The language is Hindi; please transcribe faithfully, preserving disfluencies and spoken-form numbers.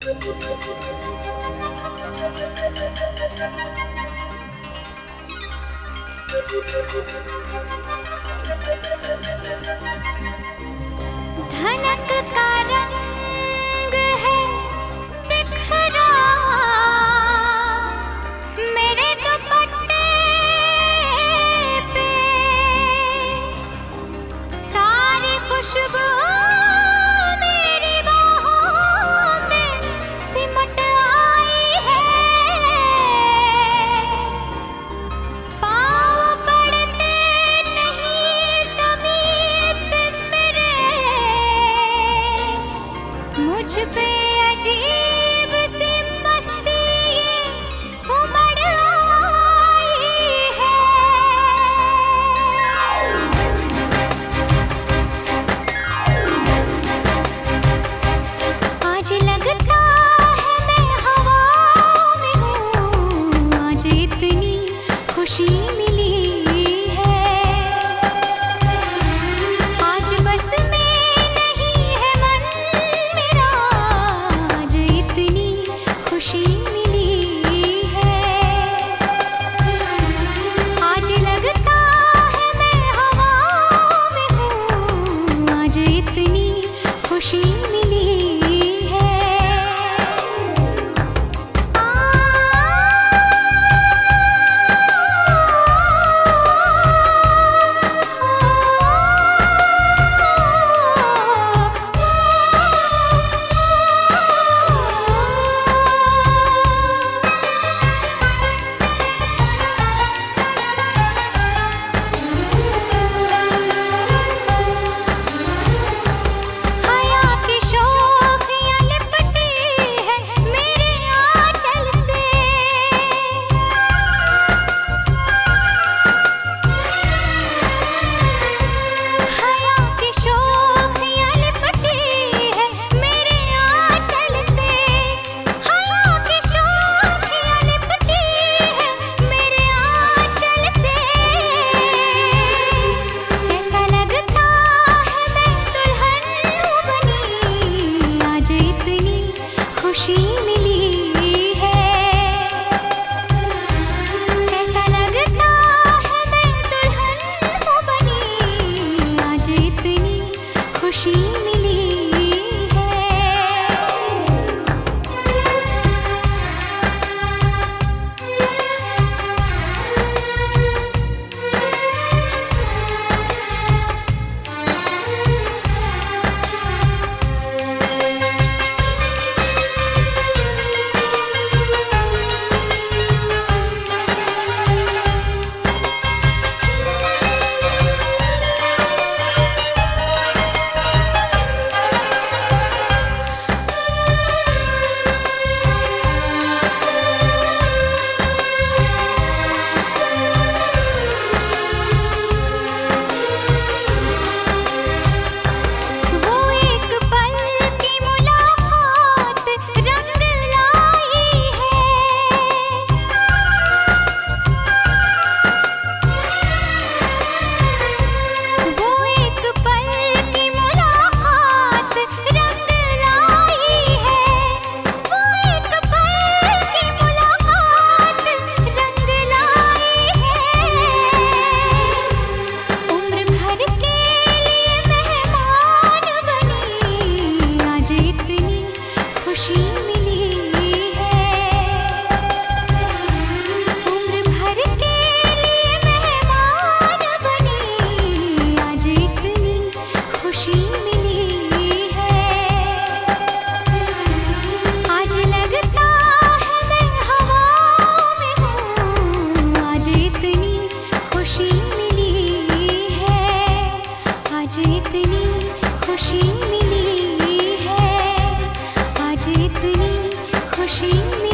धनक का रंग है बिखरा मेरे दुपट्टे पे, सारी खुशबू मेरी बाहों में सिमट आई है। पाँव पड़ते नहीं ज़मीन पे मेरे, मुझ पे अजीब सी मस्ती ये उमड़ आई है। आज लगता है मैं हवा में हूँ, आज इतनी खुशी मिली है। आज बस में नहीं है मन मेरा, आज इतनी खुशी मिली है। आज लगता है मैं हवा में हूँ, आज इतनी खुशी मिली है। हया की शोखियाँ लिपटी है मेरे आंचल से, हया की शोखियाँ लिपटी है मेरे आंचल से, हया की शोखियाँ लिपटी है मेरे आंचल से। ऐसा लगता है मैं दुल्हन हूँ बनी, आज इतनी खुशी मिली है। ऐसा लगता है मैं दुल्हन हूँ बनी, आज इतनी खुशी मिली है। वो एक पल की मुलाकात रंग लाई है। वो एक पल की मुलाकात रंग लाई है। वो एक पल की मुलाकात रंग लाई है। उम्र भर के लिए मेहमान बनी, आज इतनी खुशी मिली है। उम्र भर के लिए मेहमान बनी, आज इतनी खुशी मिली है। आज लगता है मैं हवा में हूँ, आज इतनी खुशी मिली है। आज इतनी खुशी मिली है, आज इतनी खुशी